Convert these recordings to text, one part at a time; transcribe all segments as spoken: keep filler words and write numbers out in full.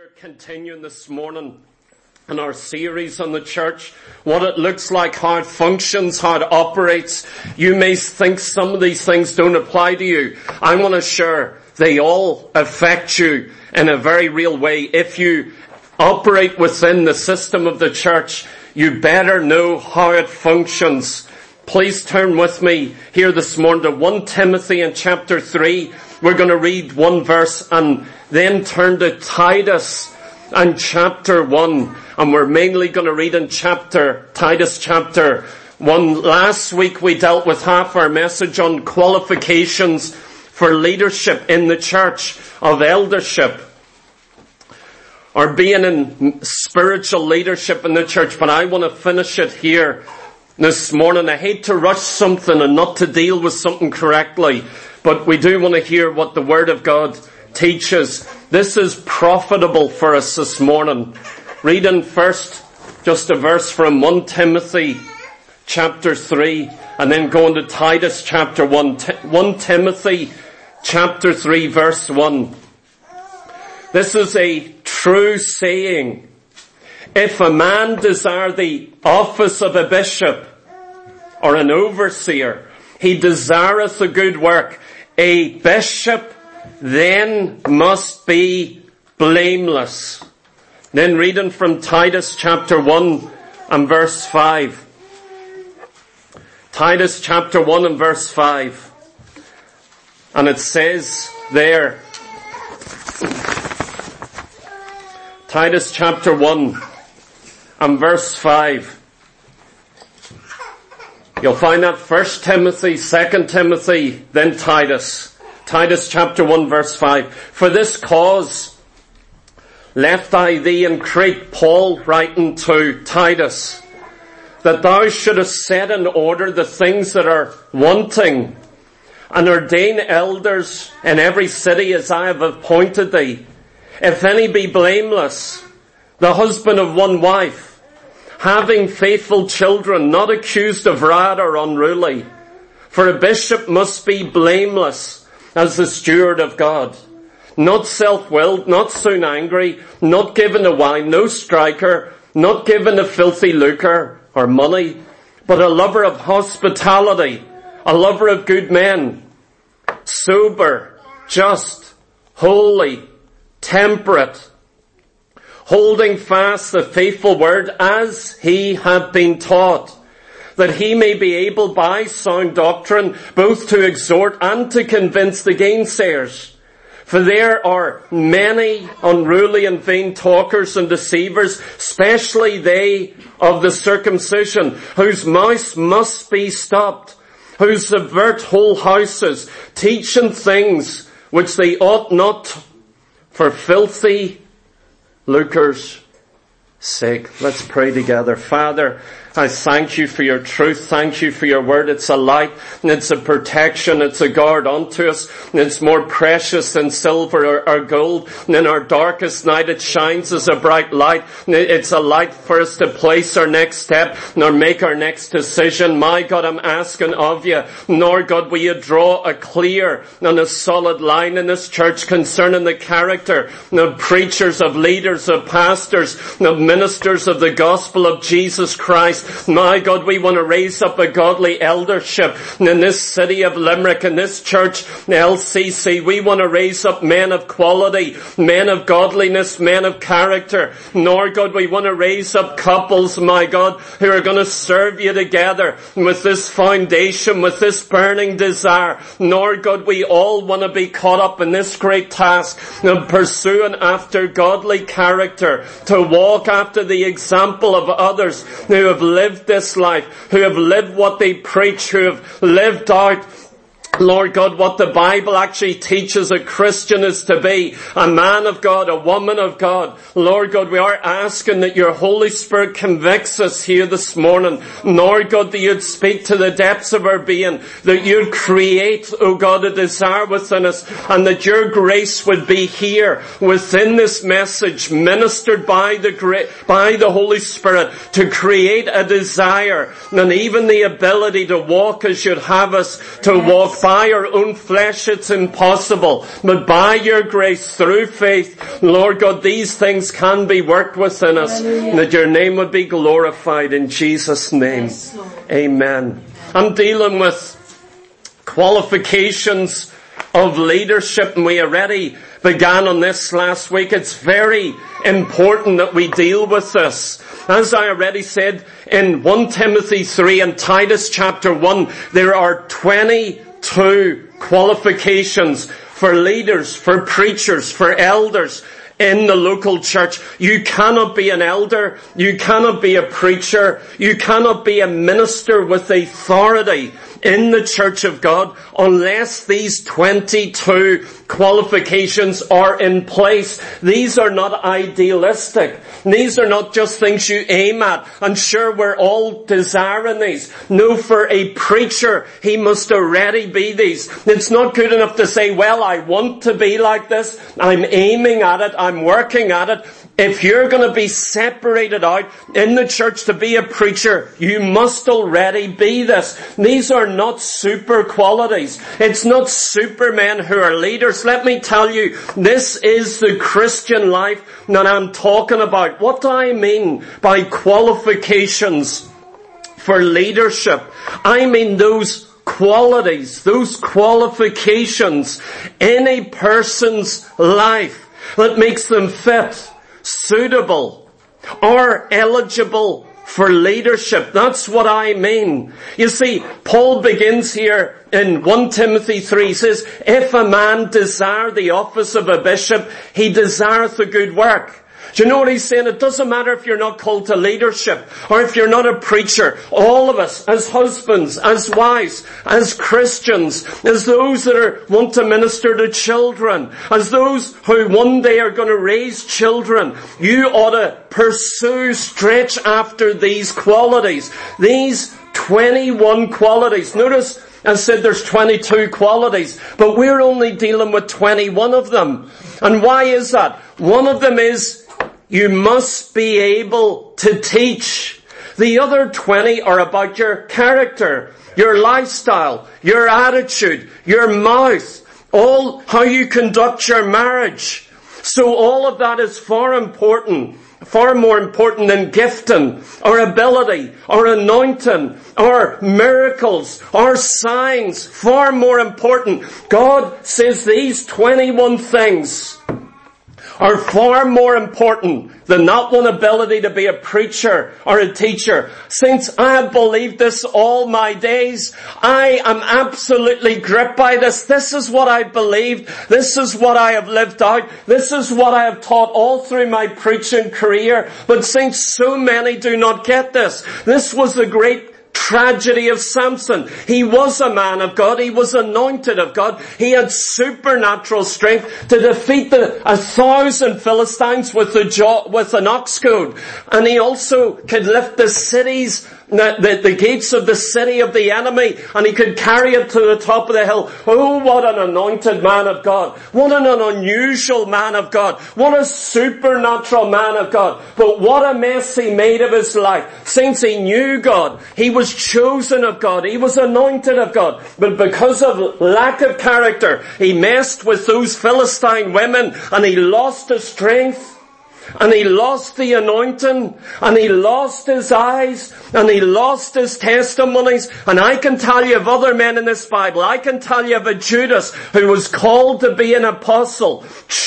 We're continuing this morning in our series on the church, what it looks like, how it functions, how it operates. You may think some of these things don't apply to you. I want to share they all affect you in a very real way. If you operate within the system of the church, you better know how it functions. Please turn with me here this morning to First Timothy in chapter three. We're going to read one verse and then turn to Titus and chapter one. And we're mainly going to read in chapter, Titus chapter one. Last week we dealt with half our message on qualifications for leadership in the church, of eldership, or being in spiritual leadership in the church. But I want to finish it here this morning. I hate to rush something and not to deal with something correctly, but we do want to hear what the Word of God teaches. This is profitable for us this morning. Reading first just a verse from First Timothy chapter three and then going to Titus chapter one. First Timothy chapter three verse one. This is a true saying. If a man desire the office of a bishop or an overseer, he desireth a good work. A bishop then must be blameless. Then reading from Titus chapter one and verse five. Titus chapter one and verse five. And it says there, Titus chapter one and verse five. You'll find that First Timothy, Second Timothy, then Titus. Titus chapter one verse five. For this cause left I thee in Crete, Paul writing to Titus, that thou shouldest set in order the things that are wanting, and ordain elders in every city as I have appointed thee. If any be blameless, the husband of one wife, having faithful children, not accused of wrath or unruly. For a bishop must be blameless as the steward of God, not self-willed, not soon angry, not given to wine, no striker, not given to filthy lucre or money, but a lover of hospitality, a lover of good men, sober, just, holy, temperate, holding fast the faithful word as he had been taught, that he may be able by sound doctrine both to exhort and to convince the gainsayers. For there are many unruly and vain talkers and deceivers, especially they of the circumcision, whose mouths must be stopped, who subvert whole houses, teaching things which they ought not, for filthy lucre's sake. Let's pray together. Father, I thank you for your truth. Thank you for your word. It's a light and it's a protection. It's a guard unto us. And it's more precious than silver or, or gold. And in our darkest night it shines as a bright light. It's a light for us to place our next step nor make our next decision. My God, I'm asking of you, Lord God, will you draw a clear and a solid line in this church concerning the character of preachers, of leaders, of pastors, of ministers of the gospel of Jesus Christ. My God, we want to raise up a godly eldership in this city of Limerick, in this church, L C C. We want to raise up men of quality, men of godliness, men of character. Lord God, we want to raise up couples, my God, who are going to serve you together with this foundation, with this burning desire. Lord God, we all want to be caught up in this great task of pursuing after godly character, to walk after the example of others who have lived this life, who have lived what they preach, who have lived out, Lord God, what the Bible actually teaches a Christian is to be, a man of God, a woman of God. Lord God, we are asking that your Holy Spirit convicts us here this morning. Lord God, that you'd speak to the depths of our being, that you'd create, oh God, a desire within us, and that your grace would be here within this message, ministered by the great, by the Holy Spirit, to create a desire and even the ability to walk as you'd have us to walk by our own flesh it's impossible. But by your grace, through faith, Lord God, these things can be worked within us. And that your name would be glorified in Jesus' name. Yes, amen. I'm dealing with qualifications of leadership, and we already began on this last week. It's very important that we deal with this. As I already said, in First Timothy three and Titus chapter one, there are twenty-two qualifications for leaders, for preachers, for elders in the local church. You cannot be an elder, you cannot be a preacher, you cannot be a minister with authority in the church of God unless these twenty-two qualifications are in place. These are not idealistic. These are not just things you aim at. I'm sure we're all desiring these. No, for a preacher, he must already be these. It's not good enough to say, well, I want to be like this. I'm aiming at it. I'm working at it. If you're going to be separated out in the church to be a preacher, you must already be this. These are not super qualities. It's not supermen who are leaders. Let me tell you, this is the Christian life that I'm talking about. What do I mean by qualifications for leadership? I mean those qualities, those qualifications in a person's life that makes them fit, suitable, or eligible for leadership. That's what I mean. You see, Paul begins here in First Timothy three, he says, if a man desire the office of a bishop, he desireth a good work. Do you know what he's saying? It doesn't matter if you're not called to leadership or if you're not a preacher. All of us, as husbands, as wives, as Christians, as those that are, want to minister to children, as those who one day are going to raise children, you ought to pursue, stretch after these qualities. These twenty-one qualities. Notice I said there's twenty-two qualities, but we're only dealing with twenty-one of them. And why is that? One of them is you must be able to teach. The other twenty are about your character, your lifestyle, your attitude, your mouth, all how you conduct your marriage. So all of that is far important, far more important than gifting, or ability, or anointing, or miracles, or signs. Far more important. God says these twenty-one things are far more important than that one ability to be a preacher or a teacher. Since I have believed this all my days, I am absolutely gripped by this. This is what I believed. This is what I have lived out. This is what I have taught all through my preaching career. But since so many do not get this, this was the great tragedy of Samson. He was a man of God. He was anointed of God. He had supernatural strength to defeat the, a thousand Philistines with, a jaw, with an ox goad. And he also could lift the cities, the, the, the gates of the city of the enemy, and he could carry it to the top of the hill. Oh, what an anointed man of God. What an unusual man of God. What a supernatural man of God. But what a mess he made of his life. Since he knew God, he was chosen of God, he was anointed of God. But because of lack of character, he messed with those Philistine women, and he lost his strength. And he lost the anointing, and he lost his eyes, and he lost his testimonies. And I can tell you of other men in this Bible. I can tell you of a Judas who was called to be an apostle,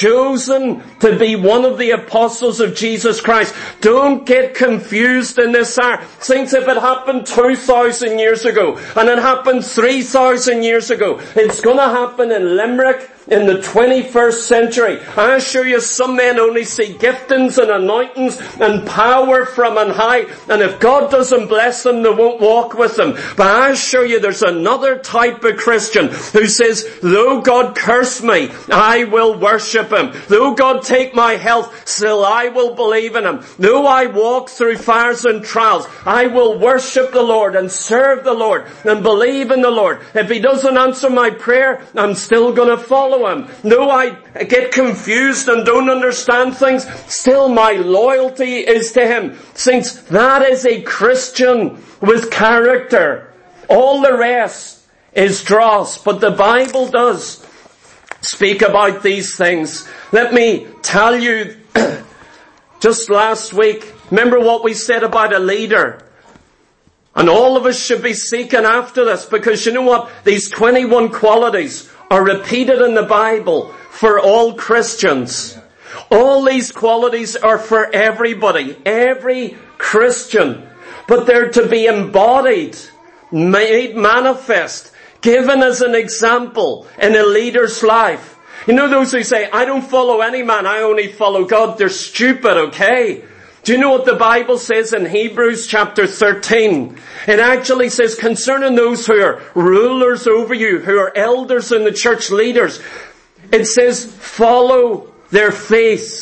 chosen to be one of the apostles of Jesus Christ. Don't get confused in this hour. Saints, if it happened two thousand years ago, and it happened three thousand years ago, it's going to happen in Limerick in the twenty-first century. I assure you, some men only see giftings and anointings and power from on high, and if God doesn't bless them, they won't walk with them. But I assure you, there's another type of Christian who says, though God curse me, I will worship him. Though God take my health, still I will believe in him. Though I walk through fires and trials, I will worship the Lord and serve the Lord and believe in the Lord. If he doesn't answer my prayer, I'm still going to follow him. Though I get confused and don't understand things, still my loyalty is to him. Since that is a Christian with character. All the rest is dross, but the Bible does speak about these things. Let me tell you, just last week, remember what we said about a leader? And all of us should be seeking after this, because you know what? These twenty-one qualities are repeated in the Bible for all Christians. All these qualities are for everybody, every Christian. But they're to be embodied, made manifest, given as an example in a leader's life. You know those who say, I don't follow any man, I only follow God. They're stupid, okay? Do you know what the Bible says in Hebrews chapter thirteen? It actually says concerning those who are rulers over you, who are elders in the church, leaders, it says follow their faith,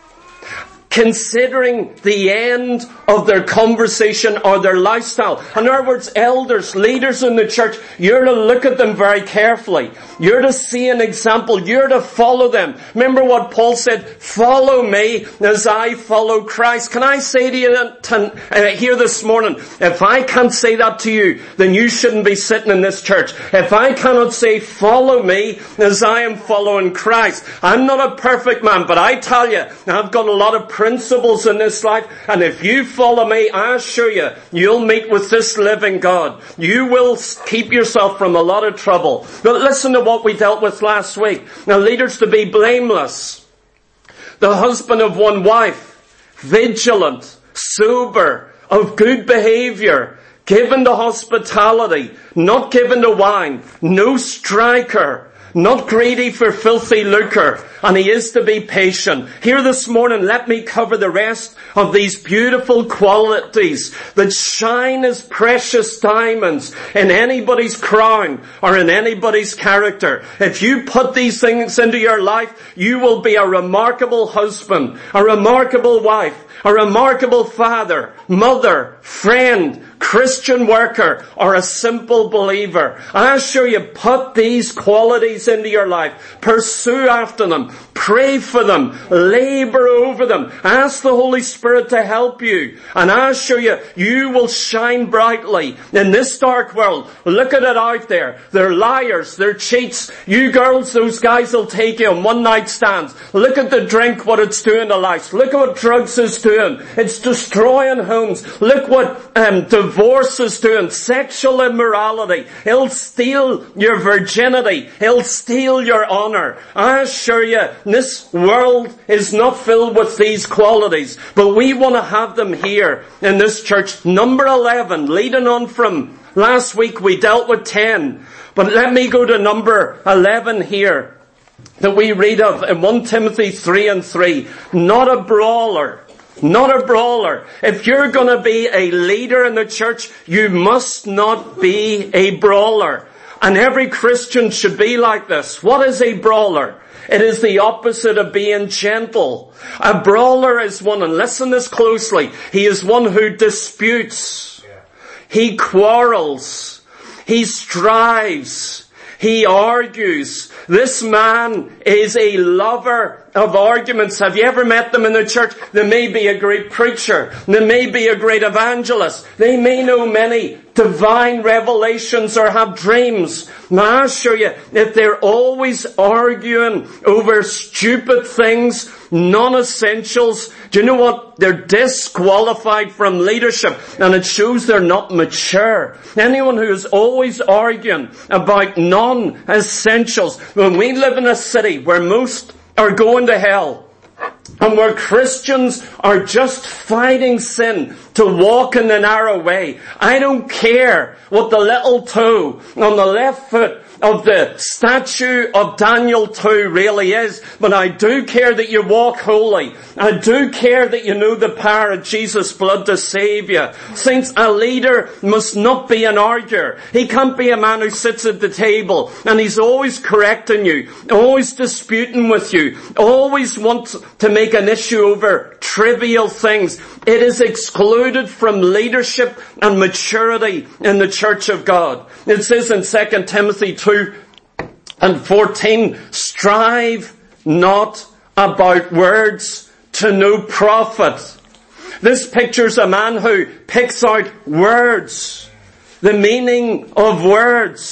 considering the end of their conversation or their lifestyle. In other words, elders, leaders in the church, you're to look at them very carefully. You're to see an example. You're to follow them. Remember what Paul said, follow me as I follow Christ. Can I say to you to, uh, here this morning, if I can't say that to you, then you shouldn't be sitting in this church. If I cannot say follow me as I am following Christ, I'm not a perfect man, but I tell you, I've got a lot of principles in this life, and if you follow me, I assure you, you'll meet with this living God. You will keep yourself from a lot of trouble. But listen to what we dealt with last week. Now, leaders to be blameless, the husband of one wife, vigilant, sober, of good behavior, given to hospitality, not given to wine, no striker, not greedy for filthy lucre, and he is to be patient. Here this morning, let me cover the rest of these beautiful qualities that shine as precious diamonds in anybody's crown or in anybody's character. If you put these things into your life, you will be a remarkable husband, a remarkable wife, a remarkable father, mother, friend, Christian worker, or a simple believer. I assure you, put these qualities into your life. Pursue after them. Pray for them. Labor over them. Ask the Holy Spirit to help you. And I assure you, you will shine brightly in this dark world. Look at it out there. They're liars. They're cheats. You girls, those guys will take you on one night stands. Look at the drink, what it's doing to lives. Look at what drugs is doing. It's destroying homes. Look what um, divorce is doing. Sexual immorality. It'll steal your virginity. It'll steal your honor. I assure you, this world is not filled with these qualities, but we want to have them here in this church. Number eleven, leading on from last week, we dealt with ten, but let me go to number eleven here that we read of in First Timothy three and three. Not a brawler. Not a brawler. If you're going to be a leader in the church, you must not be a brawler. And every Christian should be like this. What is a brawler? It is the opposite of being gentle. A brawler is one, and listen this closely, he is one who disputes. He quarrels. He strives. He argues. This man is a lover of arguments. Have you ever met them in the church? They may be a great preacher. They may be a great evangelist. They may know many divine revelations or have dreams. Now I assure you, if they're always arguing over stupid things, non-essentials, do you know what? They're disqualified from leadership, and it shows they're not mature. Anyone who is always arguing about non-essentials, when we live in a city where most are going to hell, and where Christians are just fighting sin to walk in the narrow way, I don't care what the little toe on the left foot of the statue of Daniel two really is, but I do care that you walk holy. I do care that you know the power of Jesus' blood to save you. Saints, a leader must not be an arguer. He can't be a man who sits at the table and he's always correcting you, always disputing with you, always wants to make an issue over trivial things. It is excluded from leadership and maturity in the church of God. It says in Second Timothy two and fourteen, strive not about words to no profit. This pictures a man who picks out words, the meaning of words.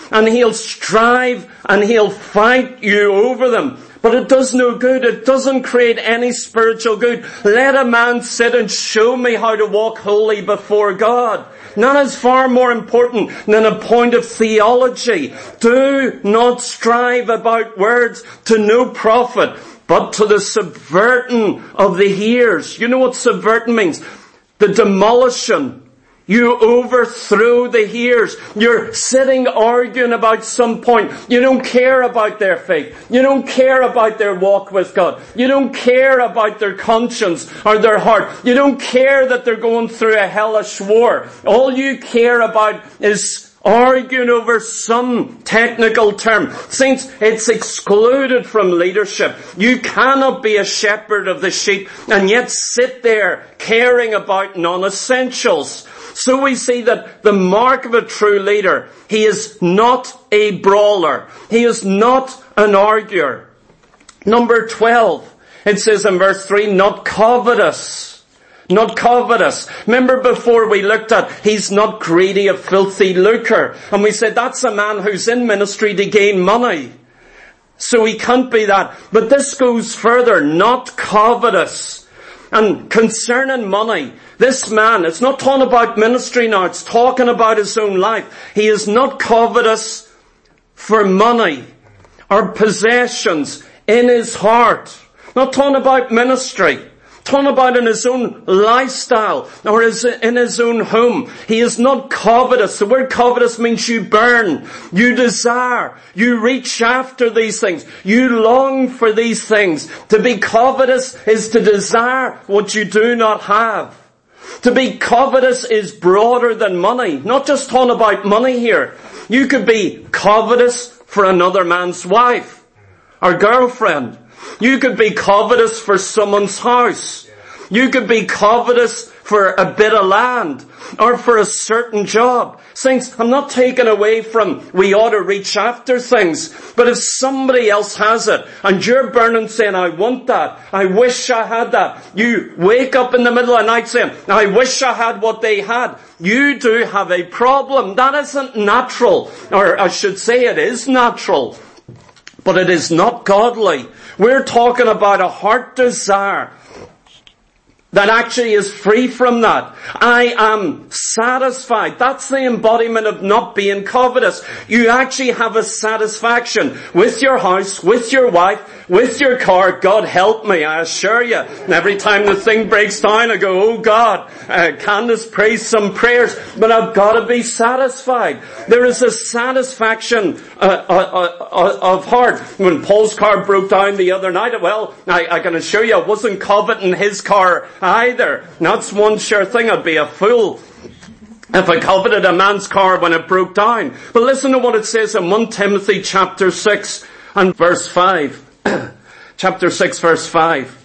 and he'll strive and he'll fight you over them. But it does no good. It doesn't create any spiritual good. Let a man sit and show me how to walk holy before God. That is far more important than a point of theology. Do not strive about words to no profit, but to the subverting of the hearers. You know what subverting means? The demolition. You overthrow the hearers. You're sitting arguing about some point. You don't care about their faith. You don't care about their walk with God. You don't care about their conscience or their heart. You don't care that they're going through a hellish war. All you care about is arguing over some technical term. Saints, it's excluded from leadership. You cannot be a shepherd of the sheep and yet sit there caring about non-essentials. So we see that the mark of a true leader, he is not a brawler. He is not an arguer. Number twelve, it says in verse three, not covetous. Not covetous. Remember before we looked at, he's not greedy, a filthy lucre. And we said that's a man who's in ministry to gain money. So he can't be that. But this goes further, not covetous. And concerning money, this man, it's not talking about ministry now, it's talking about his own life. He is not covetous for money or possessions in his heart. Not talking about ministry. Talking about in his own lifestyle or his, in his own home. He is not covetous. The word covetous means you burn, you desire, you reach after these things, you long for these things. To be covetous is to desire what you do not have. To be covetous is broader than money. Not just talking about money here. You could be covetous for another man's wife or girlfriend. You could be covetous for someone's house. You could be covetous for a bit of land or for a certain job. Saints, I'm not taking away from we ought to reach after things, but if somebody else has it and you're burning saying, I want that, I wish I had that, you wake up in the middle of the night saying, I wish I had what they had, you do have a problem. That isn't natural, or I should say it is natural, but it is not godly. We're talking about a heart desire that actually is free from that. I am satisfied. That's the embodiment of not being covetous. You actually have a satisfaction with your house, with your wife, with your car. God help me, I assure you. And every time the thing breaks down, I go, oh God, uh, Candace prays some prayers, but I've got to be satisfied. There is a satisfaction uh, uh, uh, of heart. When Paul's car broke down the other night, well, I, I can assure you I wasn't coveting his car either. That's one sure thing. I'd be a fool if I coveted a man's car when it broke down. But listen to what it says in First Timothy chapter six and verse five. Chapter six verse five.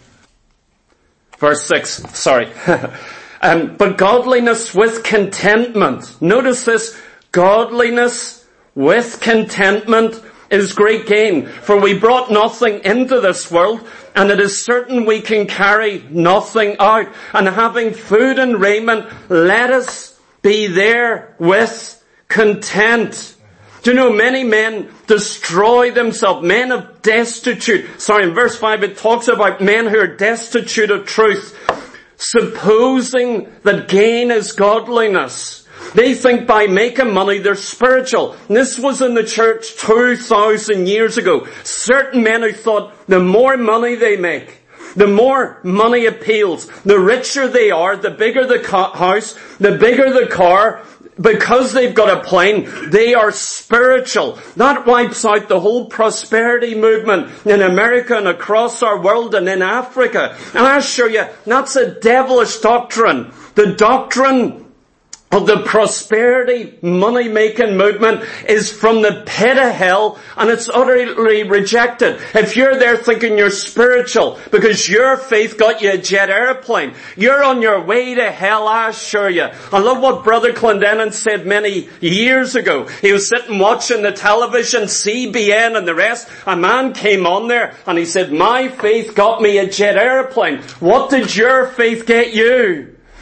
Verse six, sorry. um, but godliness with contentment. Notice this. Godliness with contentment is great gain. For we brought nothing into this world, and it is certain we can carry nothing out. And having food and raiment, let us be there with content. Do you know, many men destroy themselves, men of destitute. Sorry, in verse five it talks about men who are destitute of truth, supposing that gain is godliness. They think by making money they're spiritual. And this was in the church two thousand years ago. Certain men who thought the more money they make, the more money appeals, the richer they are, the bigger the house, the bigger the car, because they've got a plane, they are spiritual. That wipes out the whole prosperity movement in America and across our world and in Africa. And I assure you, that's a devilish doctrine. The doctrine of the prosperity money-making movement is from the pit of hell, and it's utterly rejected. If you're there thinking you're spiritual because your faith got you a jet airplane, you're on your way to hell, I assure you. I love what Brother Clendenin said many years ago. He was sitting watching the television, C B N and the rest. A man came on there and he said, my faith got me a jet airplane. What did your faith get you?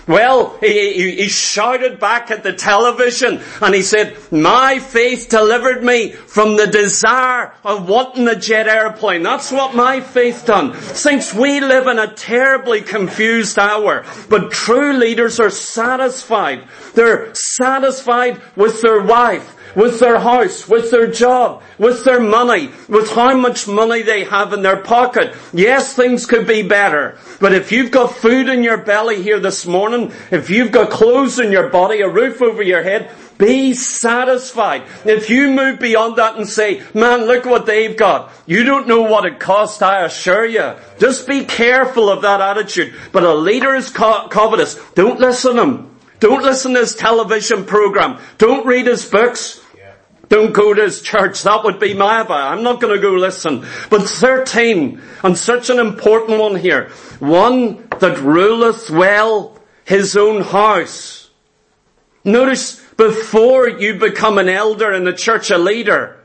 Well, he, he, he shouted back at the television and he said, my faith delivered me from the desire of wanting a jet airplane. That's what my faith done. Since we live in a terribly confused hour, but true leaders are satisfied. They're satisfied with their wife, with their house, with their job, with their money, with how much money they have in their pocket. Yes, things could be better. But if you've got food in your belly here this morning, if you've got clothes in your body, a roof over your head, be satisfied. If you move beyond that and say, man, look what they've got. You don't know what it cost, I assure you. Just be careful of that attitude. But a leader is co- covetous. Don't listen to him. Don't listen to his television program. Don't read his books. Yeah. Don't go to his church. That would be my advice. I'm not going to go listen. But thirteen, and such an important one here. One that ruleth well his own house. Notice, before you become an elder in the church, a leader,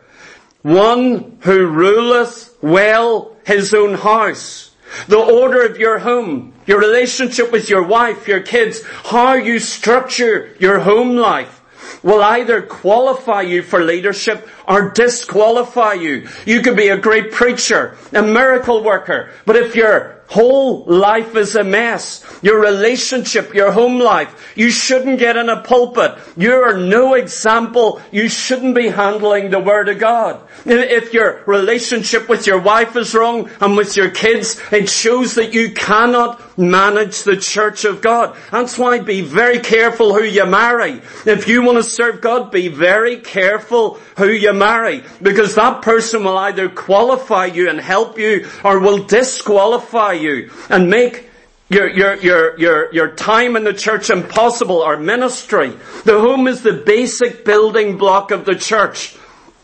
one who ruleth well his own house. The order of your home, your relationship with your wife, your kids, how you structure your home life will either qualify you for leadership or disqualify you. You could be a great preacher, a miracle worker, but if your whole life is a mess, your relationship, your home life, you shouldn't get in a pulpit. You're no example. You shouldn't be handling the Word of God. If your relationship with your wife is wrong and with your kids, it shows that you cannot manage the church of God. That's why be very careful who you marry. If you want to serve God, be very careful who you marry, because that person will either qualify you and help you or will disqualify you and make your, your, your, your, your time in the church impossible, or ministry. The home is the basic building block of the church.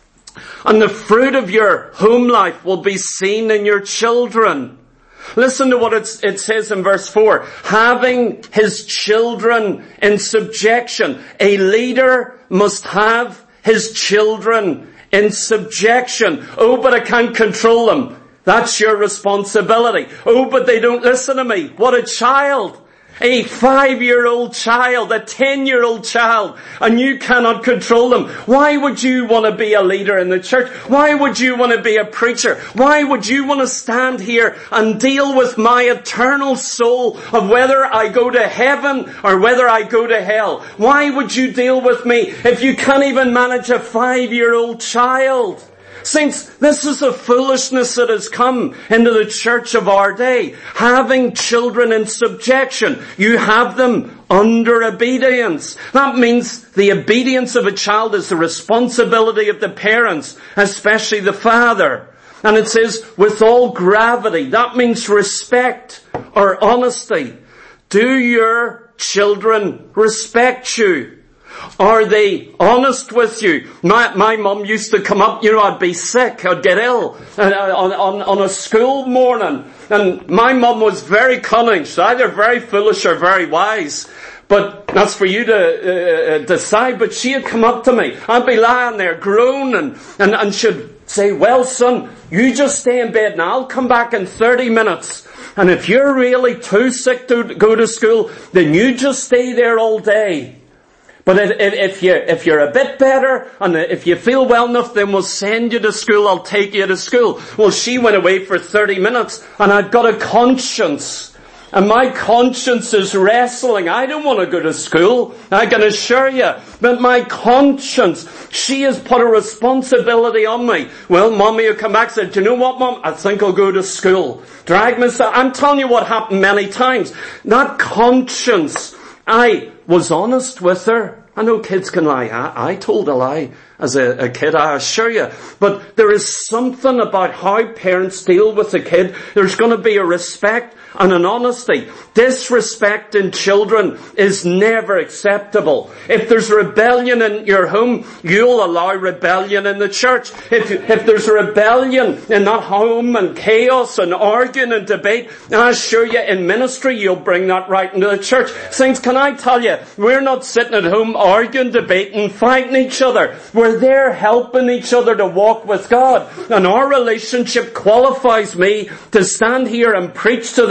And the fruit of your home life will be seen in your children. Listen to what it's, it says in verse four. Having his children in subjection. A leader must have his children in subjection. Oh, but I can't control them. That's your responsibility. Oh, but they don't listen to me. What a child. A five-year-old child, a ten-year-old child, and you cannot control them. Why would you want to be a leader in the church? Why would you want to be a preacher? Why would you want to stand here and deal with my eternal soul of whether I go to heaven or whether I go to hell? Why would you deal with me if you can't even manage a five-year-old child? Saints, this is the foolishness that has come into the church of our day. Having children in subjection. You have them under obedience. That means the obedience of a child is the responsibility of the parents, especially the father. And it says, with all gravity. That means respect or honesty. Do your children respect you? Are they honest with you? My, my mum used to come up, you know, I'd be sick, I'd get ill uh, on, on, on a school morning. And my mum was very cunning. She's either very foolish or very wise. But that's for you to uh, decide. But she'd come up to me. I'd be lying there groaning, and, and she'd say, well, son, you just stay in bed and I'll come back in thirty minutes. And if you're really too sick to go to school, then you just stay there all day. But if you, if you're a bit better and if you feel well enough, then we'll send you to school. I'll take you to school. Well, she went away for thirty minutes and I've got a conscience. And my conscience is wrestling. I don't want to go to school, I can assure you. But my conscience, she has put a responsibility on me. Well, Mommy will come back and say, do you know what, Mom? I think I'll go to school. Drag myself. I'm telling you what happened many times. That conscience, I was honest with her. I know kids can lie. I, I told a lie as a, a kid, I assure you. But there is something about how parents deal with a kid. There's going to be a respect and an honesty. Disrespect in children is never acceptable. If there's rebellion in your home, you'll allow rebellion in the church. If, if there's rebellion in that home and chaos and arguing and debate, I assure you in ministry you'll bring that right into the church. Saints, can I tell you, we're not sitting at home arguing, debating, fighting each other. We're there helping each other to walk with God. And our relationship qualifies me to stand here and preach to the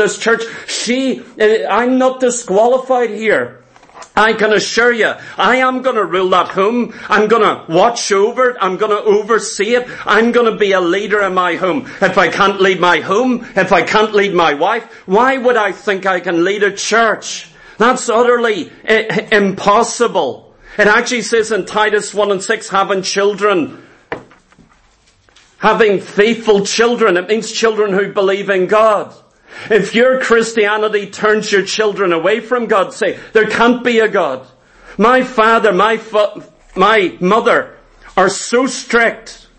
this church. She, I'm not disqualified here. I can assure you, I am going to rule that home. I'm going to watch over it. I'm going to oversee it. I'm going to be a leader in my home. If I can't lead my home, if I can't lead my wife, why would I think I can lead a church? That's utterly I- impossible. It actually says in Titus one and six, having children, having faithful children. It means children who believe in God. If your Christianity turns your children away from God, say, there can't be a God. My father, my fa- my mother are so strict,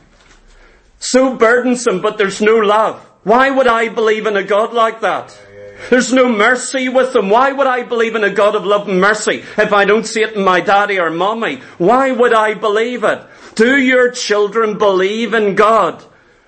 so burdensome, but there's no love. Why would I believe in a God like that? There's no mercy with them. Why would I believe in a God of love and mercy if I don't see it in my daddy or mommy? Why would I believe it? Do your children believe in God?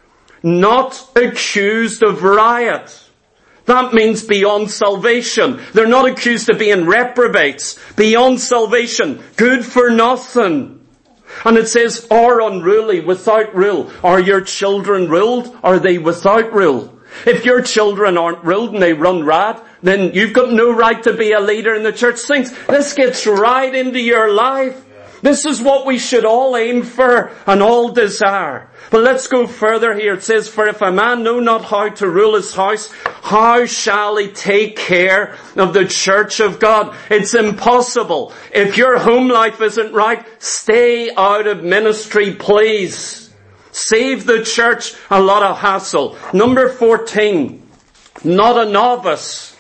Not accused of riot. That means beyond salvation. They're not accused of being reprobates. Beyond salvation. Good for nothing. And it says, are unruly, without rule. Are your children ruled? Are they without rule? If your children aren't ruled and they run rad, then you've got no right to be a leader in the church. Saints, this gets right into your life. This is what we should all aim for and all desire. But let's go further here. It says, for if a man know not how to rule his house, how shall he take care of the church of God? It's impossible. If your home life isn't right, stay out of ministry, please. Save the church a lot of hassle. Number fourteen, not a novice.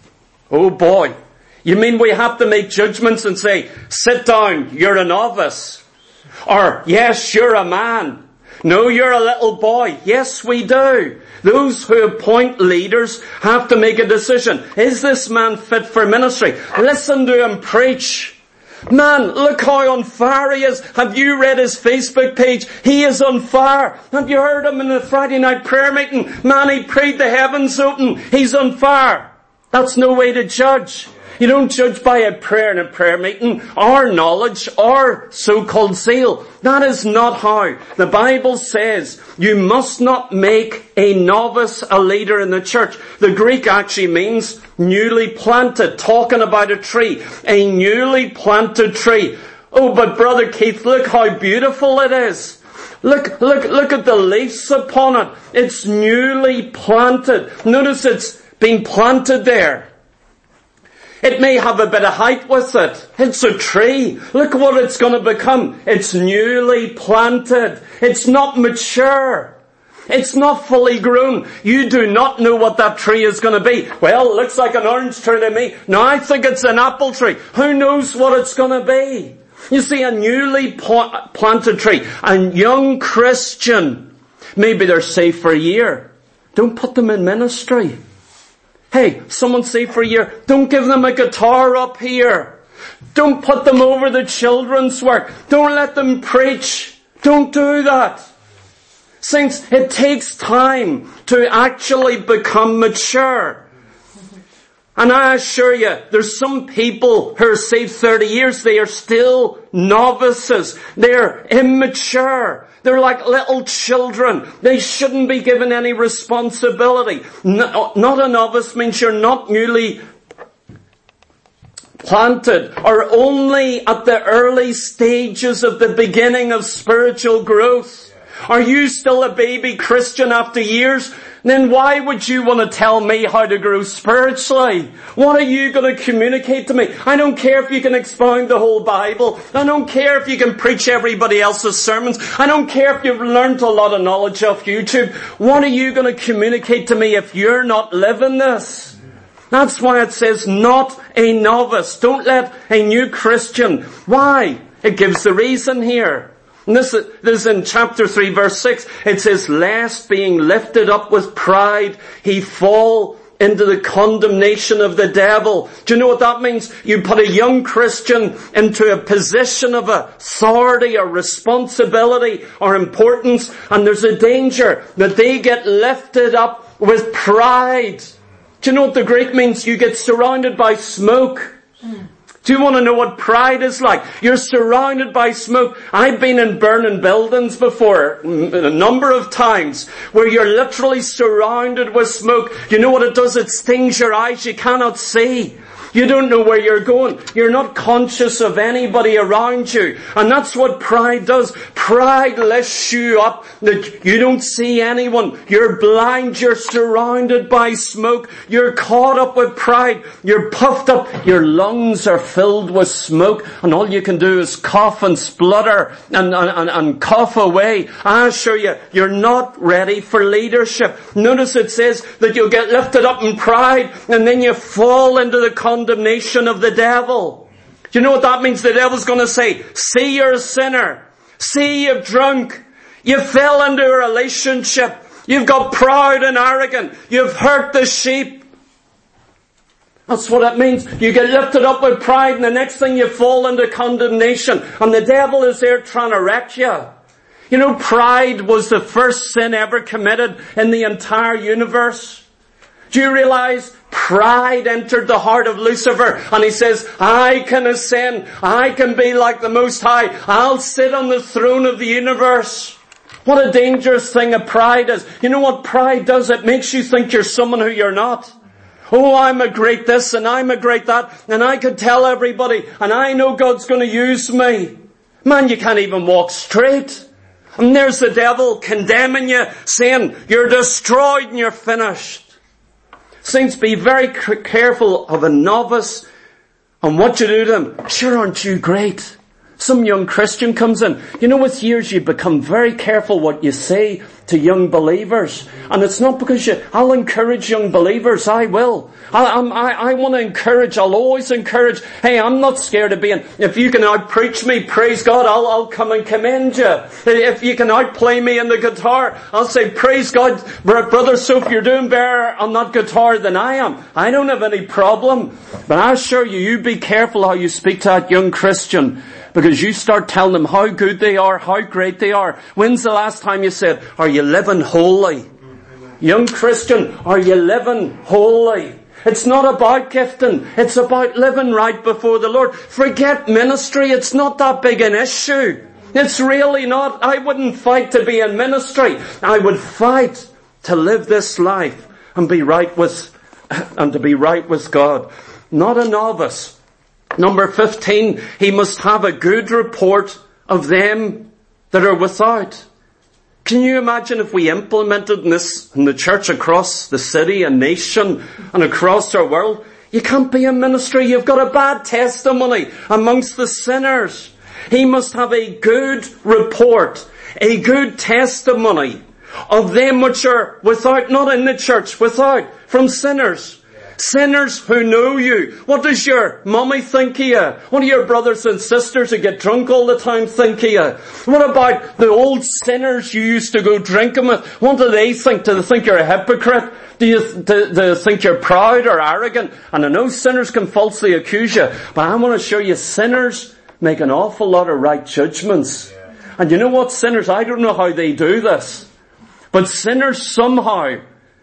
Oh boy. You mean we have to make judgments and say, sit down, you're a novice. Or, yes, you're a man. No, you're a little boy. Yes, we do. Those who appoint leaders have to make a decision. Is this man fit for ministry? Listen to him preach. Man, look how on fire he is. Have you read his Facebook page? He is on fire. Have you heard him in the Friday night prayer meeting? Man, he prayed the heavens open. He's on fire. That's no way to judge. You don't judge by a prayer in a prayer meeting, or knowledge, or so-called zeal. That is not how. The Bible says you must not make a novice a leader in the church. The Greek actually means newly planted, talking about a tree. A newly planted tree. Oh, but Brother Keith, look how beautiful it is. Look, look, look at the leaves upon it. It's newly planted. Notice it's been planted there. It may have a bit of height with it. It's a tree. Look what it's going to become. It's newly planted. It's not mature. It's not fully grown. You do not know what that tree is going to be. Well, it looks like an orange tree to me. No, I think it's an apple tree. Who knows what it's going to be? You see, a newly planted tree, a young Christian, maybe they're saved for a year. Don't put them in ministry. Hey, someone saved for a year, don't give them a guitar up here. Don't put them over the children's work. Don't let them preach. Don't do that. Saints, it takes time to actually become mature. And I assure you, there's some people who are saved thirty years, they are still novices. They're immature. They're like little children. They shouldn't be given any responsibility. No, not a novice means you're not newly planted or only at the early stages of the beginning of spiritual growth. Are you still a baby Christian after years? Then why would you want to tell me how to grow spiritually? What are you going to communicate to me? I don't care if you can expound the whole Bible. I don't care if you can preach everybody else's sermons. I don't care if you've learned a lot of knowledge off YouTube. What are you going to communicate to me if you're not living this? That's why it says not a novice. Don't let a new Christian. Why? It gives the reason here. And this, this is in chapter three verse six. It says, lest being lifted up with pride, he fall into the condemnation of the devil. Do you know what that means? You put a young Christian into a position of authority or responsibility or importance, and there's a danger that they get lifted up with pride. Do you know what the Greek means? You get surrounded by smoke. Do you want to know what pride is like? You're surrounded by smoke. I've been in burning buildings before, a number of times, where you're literally surrounded with smoke. You know what it does? It stings your eyes. You cannot see. You don't know where you're going. You're not conscious of anybody around you. And that's what pride does. Pride lifts you up that you don't see anyone. You're blind. You're surrounded by smoke. You're caught up with pride. You're puffed up. Your lungs are filled with smoke. And all you can do is cough and splutter and, and, and cough away. I assure you, you're not ready for leadership. Notice it says that you'll get lifted up in pride and then you fall into the condemnation of the devil. Do you know what that means? The devil's going to say, see, you're a sinner. See, you've drunk. You fell into a relationship. You've got proud and arrogant. You've hurt the sheep. That's what it means. You get lifted up with pride and the next thing you fall into condemnation. And the devil is there trying to wreck you. You know, pride was the first sin ever committed in the entire universe. Do you realize pride entered the heart of Lucifer and he says, I can ascend, I can be like the Most High, I'll sit on the throne of the universe. What a dangerous thing a pride is. You know what pride does? It makes you think you're someone who you're not. Oh, I'm a great this and I'm a great that and I could tell everybody and I know God's going to use me. Man, you can't even walk straight. And there's the devil condemning you, saying you're destroyed and you're finished. Saints, be very careful of a novice and what you do to them. Sure, aren't you great? Some young Christian comes in. You know, with years you become very careful what you say to young believers. And it's not because you, I'll encourage young believers, I will. I, I'm, I, I want to encourage, I'll always encourage. Hey, I'm not scared of being, if you can out-preach me, praise God, I'll, I'll come and commend you. If you can outplay me on the guitar, I'll say, praise God, Brother Soph, you're doing better on that guitar than I am. I don't have any problem. But I assure you, you be careful how you speak to that young Christian. Because you start telling them how good they are, how great they are. When's the last time you said, are you living holy? Amen. Young Christian, are you living holy? It's not about gifting. It's about living right before the Lord. Forget ministry. It's not that big an issue. It's really not. I wouldn't fight to be in ministry. I would fight to live this life and be right with, and to be right with God. Not a novice. Number fifteen, he must have a good report of them that are without. Can you imagine if we implemented this in the church across the city and nation and across our world? You can't be in ministry. You've got a bad testimony amongst the sinners. He must have a good report, a good testimony of them which are without, not in the church, without, from sinners. Sinners who know you. What does your mummy think of you? What do your brothers and sisters who get drunk all the time think of you? What about the old sinners you used to go drinking with? What do they think? Do they think you're a hypocrite? Do you do, do they think you're proud or arrogant? And I know sinners can falsely accuse you, but I want to show you sinners make an awful lot of right judgments. And you know what, sinners? I don't know how they do this, but sinners somehow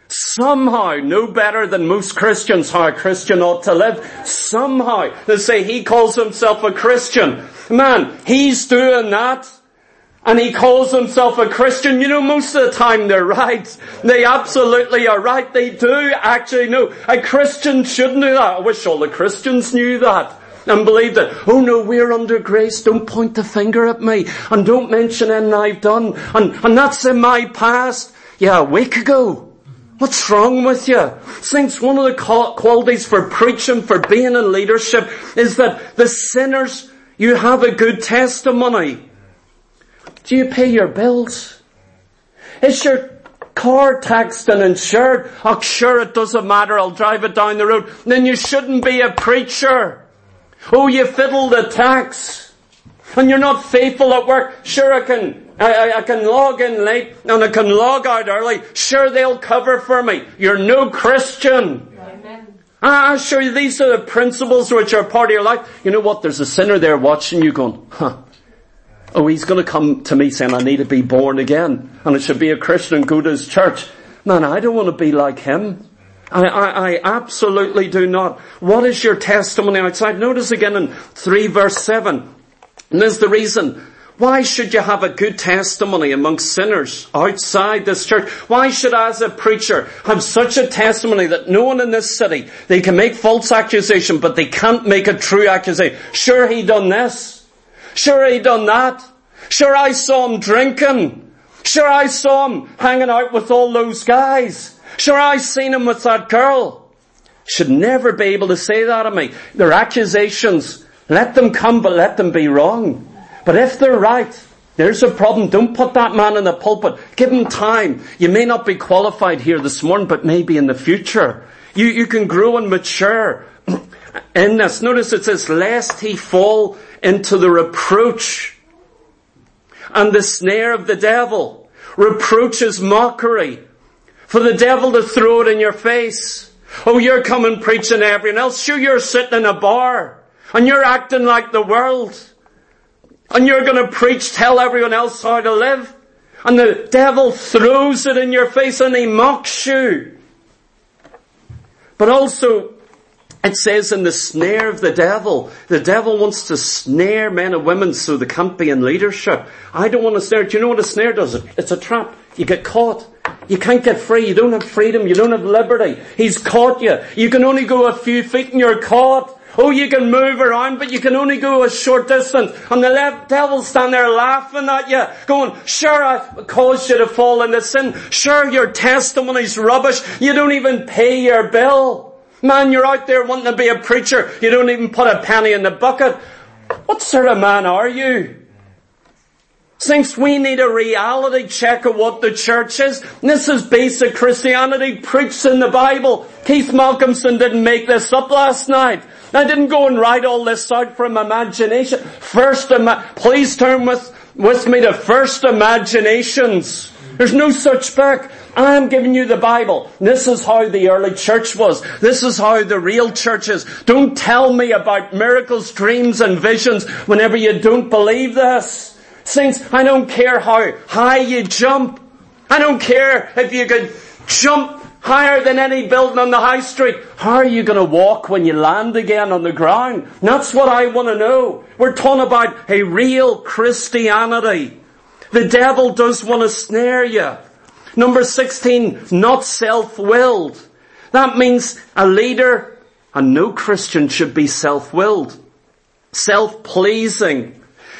Somehow know better than most Christians how a Christian ought to live. Somehow. They say he calls himself a Christian. Man, he's doing that. And he calls himself a Christian. You know, most of the time they're right. They absolutely are right. They do actually know. A Christian shouldn't do that. I wish all the Christians knew that and believed it. Oh no, we're under grace. Don't point the finger at me. And don't mention anything I've done. And, and that's in my past. Yeah, a week ago. What's wrong with you? Saints, one of the qualities for preaching, for being in leadership, is that the sinners, you have a good testimony. Do you pay your bills? Is your car taxed and insured? Oh, sure, it doesn't matter. I'll drive it down the road. Then you shouldn't be a preacher. Oh, you fiddle the tax. And you're not faithful at work. Sure, I can... I, I can log in late and I can log out early. Sure, they'll cover for me. You're no Christian. Amen. I assure you, these are the principles which are part of your life. You know what? There's a sinner there watching you going, huh. Oh, he's going to come to me saying I need to be born again. And it should be a Christian and go to his church. Man, I don't want to be like him. I, I, I absolutely do not. What is your testimony outside? Notice again in three verse seven. And this is the reason. Why should you have a good testimony amongst sinners outside this church? Why should I as a preacher have such a testimony that no one in this city, they can make false accusation, but they can't make a true accusation? Sure, he done this. Sure, he done that. Sure, I saw him drinking. Sure, I saw him hanging out with all those guys. Sure, I seen him with that girl. Should never be able to say that of me. They're accusations. Let them come, but let them be wrong. But if they're right, there's a problem. Don't put that man in the pulpit. Give him time. You may not be qualified here this morning, but maybe in the future. You, you can grow and mature in this. Notice it says, lest he fall into the reproach and the snare of the devil. Reproach is mockery. For the devil to throw it in your face. Oh, you're coming preaching to everyone else. Sure, you're sitting in a bar and you're acting like the world. And you're going to preach, tell everyone else how to live. And the devil throws it in your face and he mocks you. But also, it says in the snare of the devil, the devil wants to snare men and women so they can't be in leadership. I don't want to snare. Do you know what a snare does? It's a trap. You get caught. You can't get free. You don't have freedom. You don't have liberty. He's caught you. You can only go a few feet and you're caught. Oh, you can move around, but you can only go a short distance. And the left devil's standing there laughing at you, going, sure, I've caused you to fall into sin. Sure, your testimony's rubbish. You don't even pay your bill. Man, you're out there wanting to be a preacher. You don't even put a penny in the bucket. What sort of man are you? Saints, we need a reality check of what the church is. This is basic Christianity preached in the Bible. Keith Malcolmson didn't make this up last night. I didn't go and write all this out from imagination. First, ima- please turn with, with me to First Imaginations. There's no such book. I'm giving you the Bible. This is how the early church was. This is how the real church is. Don't tell me about miracles, dreams and visions whenever you don't believe this. Saints, I don't care how high you jump. I don't care if you could jump higher than any building on the high street. How are you going to walk when you land again on the ground? That's what I want to know. We're talking about a real Christianity. The devil does want to snare you. Number sixteen, not self-willed. That means a leader, and no Christian should be self-willed. Self-pleasing.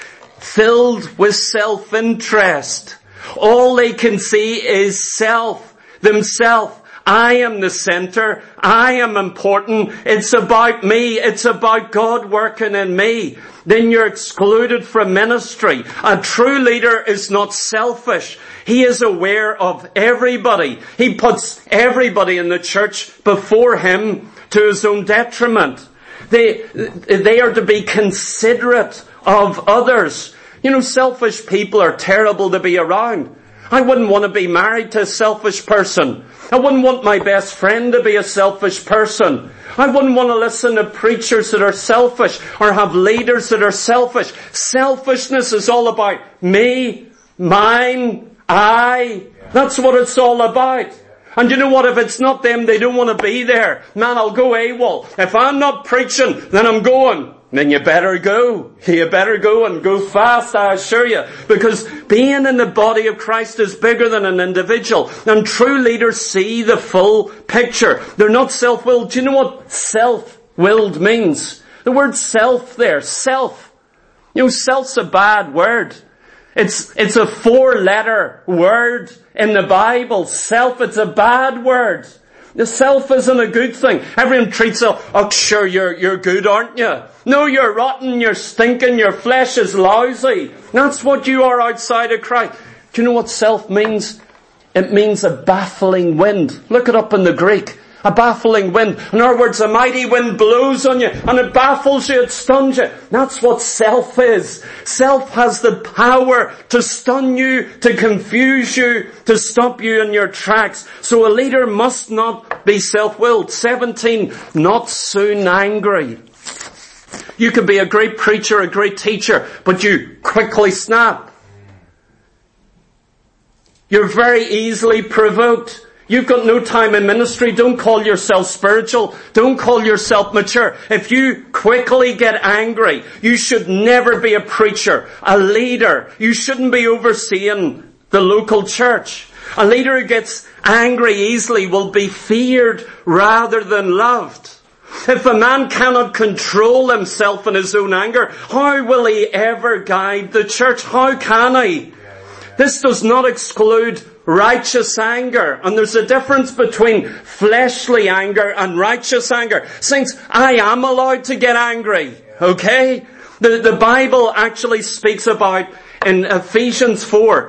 Filled with self-interest. All they can see is self, themselves. I am the center. I am important. It's about me. It's about God working in me. Then you're excluded from ministry. A true leader is not selfish. He is aware of everybody. He puts everybody in the church before him to his own detriment. They, they are to be considerate of others. You know, selfish people are terrible to be around. I wouldn't want to be married to a selfish person. I wouldn't want my best friend to be a selfish person. I wouldn't want to listen to preachers that are selfish or have leaders that are selfish. Selfishness is all about me, mine, I. That's what it's all about. And you know what? If it's not them, they don't want to be there. Man, I'll go AWOL. If I'm not preaching, then I'm going. Then you better go. You better go and go fast, I assure you. Because being in the body of Christ is bigger than an individual. And true leaders see the full picture. They're not self-willed. Do you know what self-willed means? The word self there, self. You know, self's a bad word. It's, it's a four-letter word in the Bible. Self, it's a bad word. The self isn't a good thing. Everyone treats it, oh sure, you're, you're good, aren't you? No, you're rotten, you're stinking, your flesh is lousy. That's what you are outside of Christ. Do you know what self means? It means a baffling wind. Look it up in the Greek. A baffling wind. In other words, a mighty wind blows on you and it baffles you, it stuns you. That's what self is. Self has the power to stun you, to confuse you, to stop you in your tracks. So a leader must not be self-willed. seventeen, not soon angry. You can be a great preacher, a great teacher, but you quickly snap. You're very easily provoked. You've got no time in ministry. Don't call yourself spiritual. Don't call yourself mature. If you quickly get angry, you should never be a preacher, a leader. You shouldn't be overseeing the local church. A leader who gets angry easily will be feared rather than loved. If a man cannot control himself in his own anger, how will he ever guide the church? How can he? This does not exclude righteous anger. And there's a difference between fleshly anger and righteous anger. Saints, I am allowed to get angry. Okay? The, the Bible actually speaks about, in Ephesians four,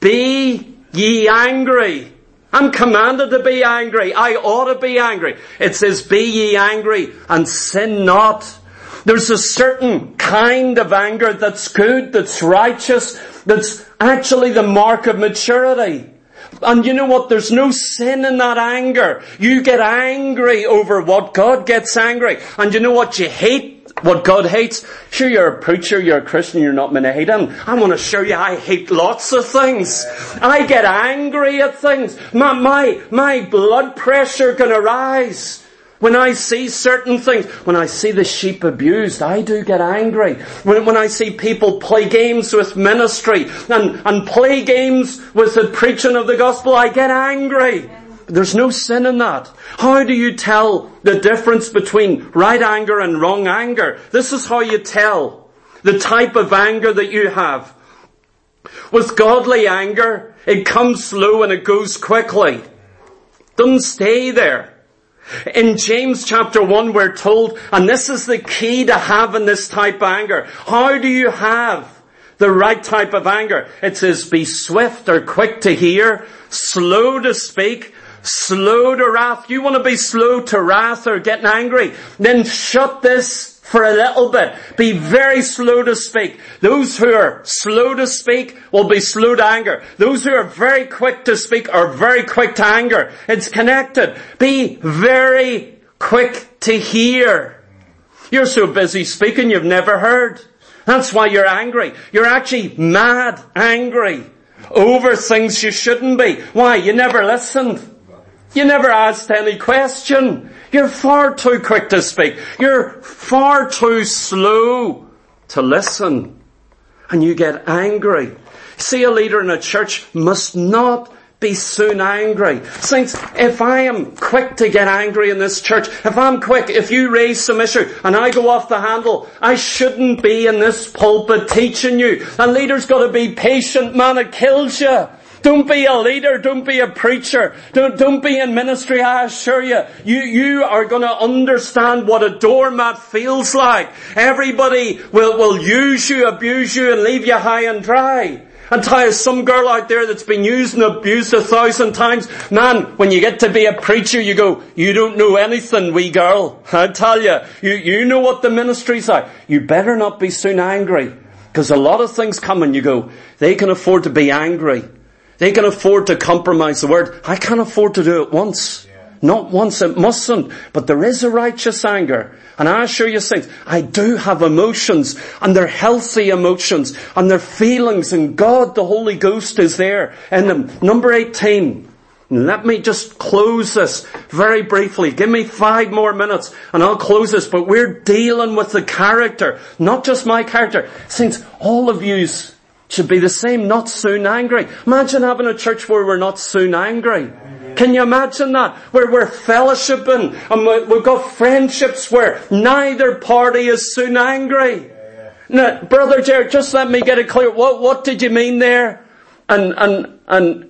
be ye angry. I'm commanded to be angry. I ought to be angry. It says, be ye angry and sin not. There's a certain kind of anger that's good, that's righteous, that's actually the mark of maturity. And you know what? There's no sin in that anger. You get angry over what God gets angry. And you know what? You hate what God hates. Sure, you're a preacher, you're a Christian, you're not meant to hate him. I want to show you I hate lots of things. I get angry at things. My, my, my blood pressure can rise when I see certain things. When I see the sheep abused, I do get angry. When, when I see people play games with ministry and, and play games with the preaching of the gospel, I get angry. There's no sin in that. How do you tell the difference between right anger and wrong anger? This is how you tell the type of anger that you have. With godly anger, it comes slow and it goes quickly. Doesn't stay there. In James chapter one, we're told, and this is the key to having this type of anger. How do you have the right type of anger? It says, be swift or quick to hear, slow to speak, slow to wrath. You want to be slow to wrath or getting angry? Then shut this for a little bit. Be very slow to speak. Those who are slow to speak will be slow to anger. Those who are very quick to speak are very quick to anger. It's connected. Be very quick to hear. You're so busy speaking you've never heard. That's why you're angry. You're actually mad angry over things you shouldn't be. Why? You never listened. You never asked any question. You're far too quick to speak. You're far too slow to listen. And you get angry. See, a leader in a church must not be soon angry. Saints, if I am quick to get angry in this church, if I'm quick, if you raise some issue and I go off the handle, I shouldn't be in this pulpit teaching you. A leader's got to be patient, man, it kills you. Don't be a leader. Don't be a preacher. Don't, don't be in ministry. I assure you, you, you are going to understand what a doormat feels like. Everybody will, will use you, abuse you, and leave you high and dry. And tell you, some girl out there that's been used and abused a thousand times, man, when you get to be a preacher, you go, you don't know anything, wee girl. I tell you, you, you know what the ministry's like. You better not be soon angry. Because a lot of things come and you go, they can afford to be angry. They can afford to compromise the word. I can't afford to do it once. Yeah. Not once, it mustn't. But there is a righteous anger. And I assure you, saints, I do have emotions. And they're healthy emotions. And they're feelings. And God, the Holy Ghost, is there in them. Number eighteen. Let me just close this very briefly. Give me five more minutes and I'll close this. But we're dealing with the character. Not just my character. Saints, all of yous should be the same, not soon angry. Imagine having a church where we're not soon angry. Can you imagine that? Where we're fellowshipping and we've got friendships where neither party is soon angry. Now, Brother Jared, just let me get it clear. What, what did you mean there? And, and, and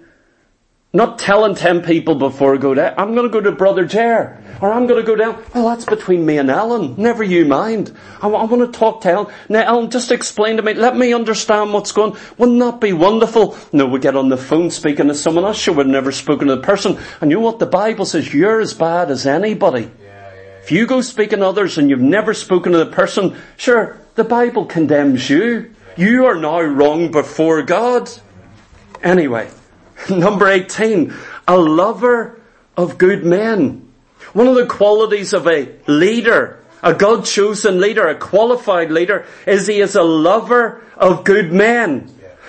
not telling ten people before I go down, I'm going to go to Brother Jared. Or I'm going to go down. Well, that's between me and Ellen. Never you mind. I, I want to talk to Ellen. Now, Ellen, just explain to me. Let me understand what's going on. Wouldn't that be wonderful? No, we get on the phone speaking to someone else. Sure, we've never spoken to the person. And you know what? The Bible says you're as bad as anybody. Yeah, yeah, yeah. If you go speaking to others and you've never spoken to the person, sure, the Bible condemns you. You are now wrong before God. Anyway, number eighteen. A lover of good men. One of the qualities of a leader, a God-chosen leader, a qualified leader, is he is a lover of good men.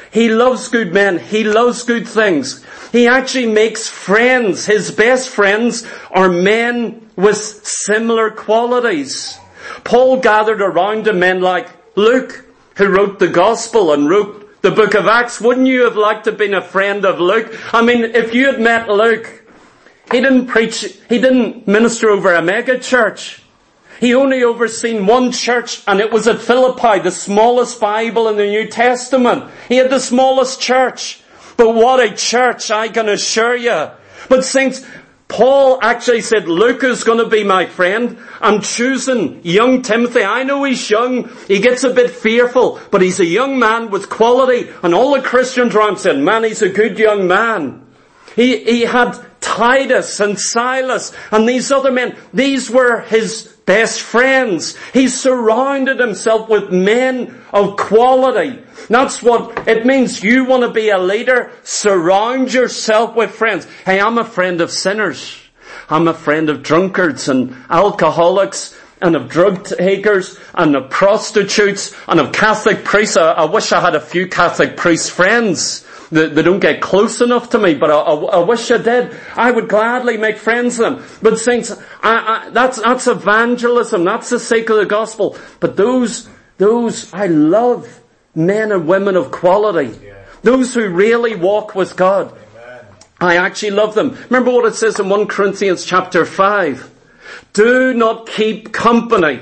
He loves good men. He loves good things. He actually makes friends. His best friends are men with similar qualities. Paul gathered around him men like Luke, who wrote the Gospel and wrote the book of Acts. Wouldn't you have liked to have been a friend of Luke? I mean, if you had met Luke, he didn't preach, he didn't minister over a mega church. He only overseen one church, and it was at Philippi, the smallest Bible in the New Testament. He had the smallest church. But what a church, I can assure you. But saints, Paul actually said, Luke is going to be my friend. I'm choosing young Timothy. I know he's young. He gets a bit fearful, but he's a young man with quality. And all the Christians around said, man, he's a good young man. He, he had Titus and Silas and these other men. These were his best friends. He surrounded himself with men of quality. That's what it means. You want to be a leader? Surround yourself with friends. Hey, I'm a friend of sinners. I'm a friend of drunkards and alcoholics and of drug takers and of prostitutes and of Catholic priests. I, I wish I had a few Catholic priest friends. They, they don't get close enough to me, but I, I, I wish I did. I would gladly make friends with them. But saints, I, I, that's, that's evangelism. That's the sake of the gospel. But those, those, I love men and women of quality. Yeah. Those who really walk with God. Amen. I actually love them. Remember what it says in First Corinthians chapter five. Do not keep company.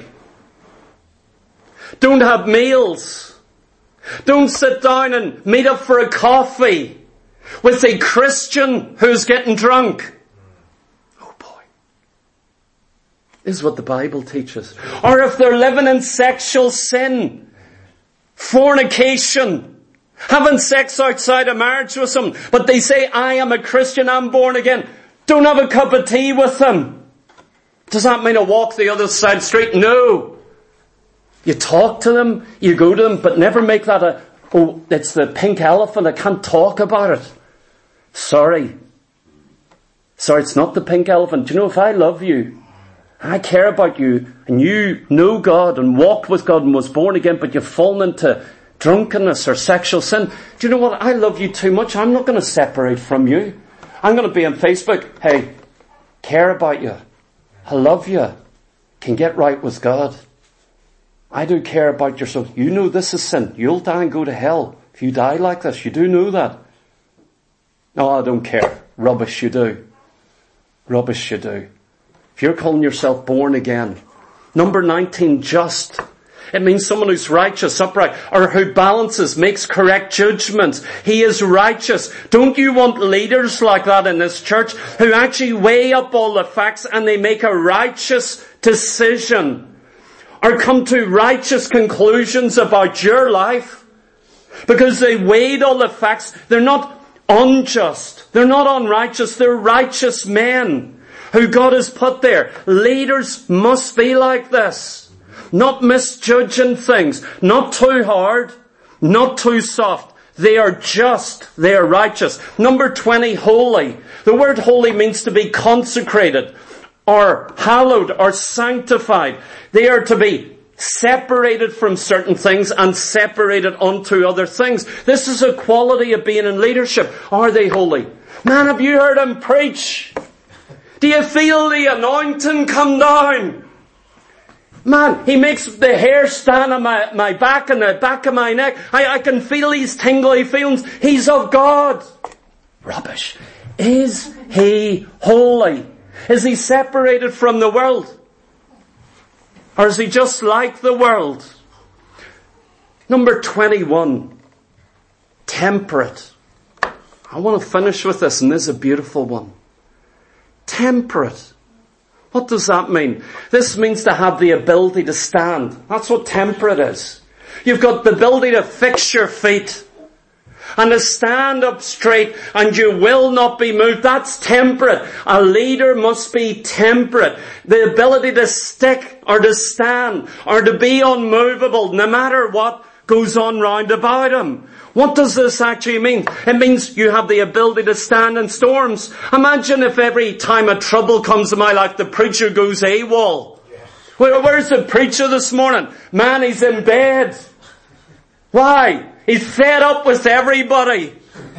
Don't have meals. Don't sit down and meet up for a coffee with a Christian who's getting drunk. Oh boy. This is what the Bible teaches. Or if they're living in sexual sin, fornication, having sex outside of marriage with them, but they say, I am a Christian, I'm born again. Don't have a cup of tea with them. Does that mean I walk the other side of the street? No. You talk to them, you go to them, but never make that a, oh, it's the pink elephant, I can't talk about it. Sorry. Sorry, it's not the pink elephant. Do you know, if I love you, I care about you, and you know God and walked with God and was born again, but you've fallen into drunkenness or sexual sin, do you know what? I love you too much. I'm not going to separate from you. I'm going to be on Facebook. Hey, care about you. I love you. Can get right with God. I do care about your soul. You know this is sin. You'll die and go to hell if you die like this. You do know that. No, I don't care. Rubbish you do. Rubbish you do. If you're calling yourself born again. Number nineteen, just. It means someone who's righteous, upright, or who balances, makes correct judgments. He is righteous. Don't you want leaders like that in this church who actually weigh up all the facts and they make a righteous decision? Or come to righteous conclusions about your life? Because they weighed all the facts. They're not unjust. They're not unrighteous. They're righteous men who God has put there. Leaders must be like this. Not misjudging things. Not too hard. Not too soft. They are just. They are righteous. Number twenty, holy. The word holy means to be consecrated, or hallowed, or sanctified. They are to be separated from certain things and separated unto other things. This is a quality of being in leadership. Are they holy? Man, have you heard him preach? Do you feel the anointing come down? Man, he makes the hair stand on my, my back and the back of my neck. I, I can feel these tingly feelings. He's of God. Rubbish. Is he holy? Is he separated from the world? Or is he just like the world? Number twenty-one. Temperate. I want to finish with this, and this is a beautiful one. Temperate. What does that mean? This means to have the ability to stand. That's what temperate is. You've got the ability to fix your feet and to stand up straight, and you will not be moved. That's temperate. A leader must be temperate. The ability to stick or to stand or to be unmovable no matter what goes on round about him. What does this actually mean? It means you have the ability to stand in storms. Imagine if every time a trouble comes to my life, the preacher goes AWOL. Where, where's the preacher this morning? Man, he's in bed. Why? He's fed up with everybody.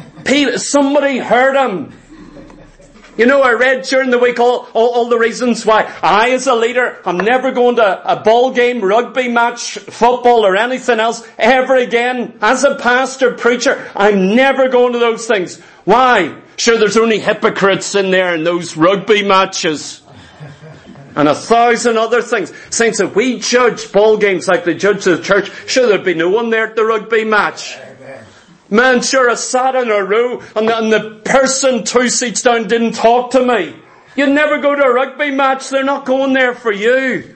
Somebody hurt him. You know, I read during the week all, all, all the reasons why I, as a leader, I'm never going to a ball game, rugby match, football or anything else ever again. As a pastor, preacher, I'm never going to those things. Why? Sure, there's only hypocrites in there in those rugby matches. And a thousand other things. Saints, if we judge ball games like they judge the church, sure, there'd be no one there at the rugby match. Man, sure, I sat in a row and the, and the person two seats down didn't talk to me. You'd never go to a rugby match. They're not going there for you.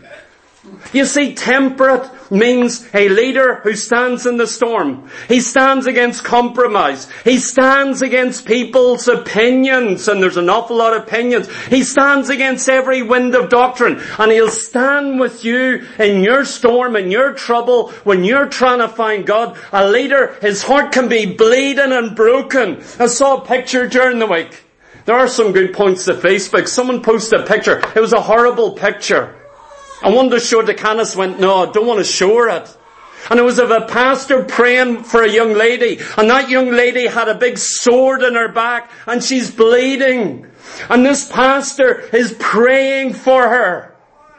You see, temperate means a leader who stands in the storm. He stands against compromise. He stands against people's opinions, and there's an awful lot of opinions. He stands against every wind of doctrine, and he'll stand with you in your storm, in your trouble, when you're trying to find God. A leader, his heart can be bleeding and broken. I saw a picture during the week. There are some good points to Facebook. Someone posted a picture. It was a horrible picture. I wanted to show it to Candace, went, no, I don't want to show it. And it was of a pastor praying for a young lady. And that young lady had a big sword in her back and she's bleeding. And this pastor is praying for her.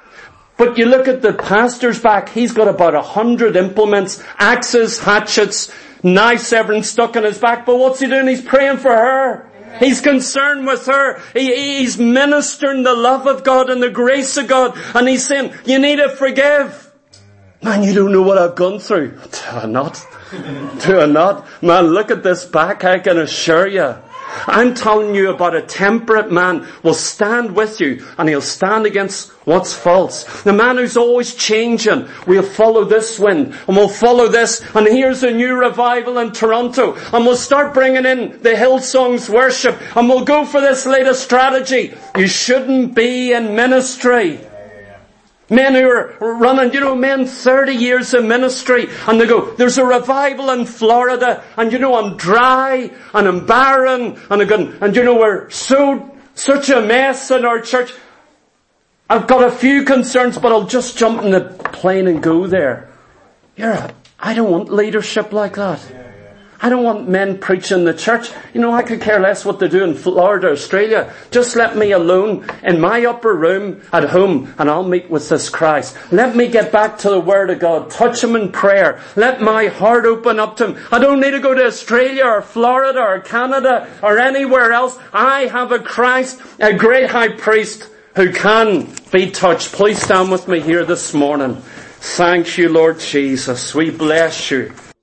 But you look at the pastor's back, he's got about a hundred implements, axes, hatchets, knives, everything stuck in his back. But what's he doing? He's praying for her. He's concerned with her. He, he's ministering the love of God and the grace of God. And he's saying, you need to forgive. Man, you don't know what I've gone through. Do I not? Do I not? Man, look at this back, I can assure you. I'm telling you about a temperate man will stand with you and he'll stand against what's false. The man who's always changing, we'll follow this wind and we'll follow this, and here's a new revival in Toronto and we'll start bringing in the Hillsongs worship and we'll go for this latest strategy. You shouldn't be in ministry. Men who are running, you know, men thirty years in ministry, and they go, there's a revival in Florida, and you know, I'm dry, and I'm barren, and I'm going, and you know, we're so, such a mess in our church. I've got a few concerns, but I'll just jump in the plane and go there. You're a, I don't want leadership like that. I don't want men preaching the church. You know, I could care less what they do in Florida, Australia. Just let me alone in my upper room at home and I'll meet with this Christ. Let me get back to the Word of God. Touch Him in prayer. Let my heart open up to Him. I don't need to go to Australia or Florida or Canada or anywhere else. I have a Christ, a great high priest who can be touched. Please stand with me here this morning. Thank you, Lord Jesus. We bless you.